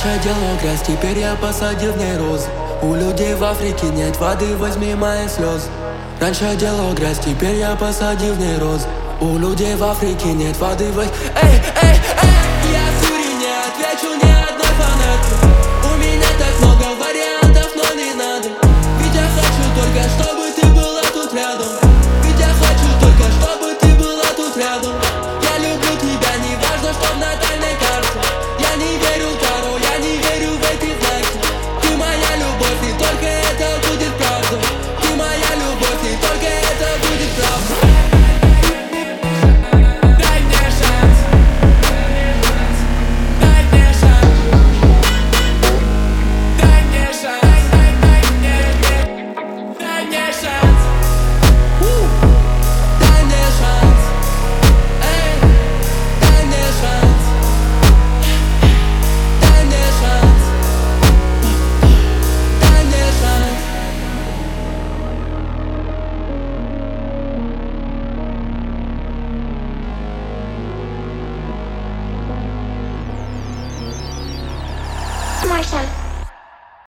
Раньше я делал грязь, теперь я посадил в ней розы. У людей в Африке нет воды, возьми мои слезы. Раньше я делал грязь, теперь я посадил в ней розы. У людей в Африке нет воды, эй, эй, эй! Я Сюри не отвечу ни одной фанатке. У меня так много войн.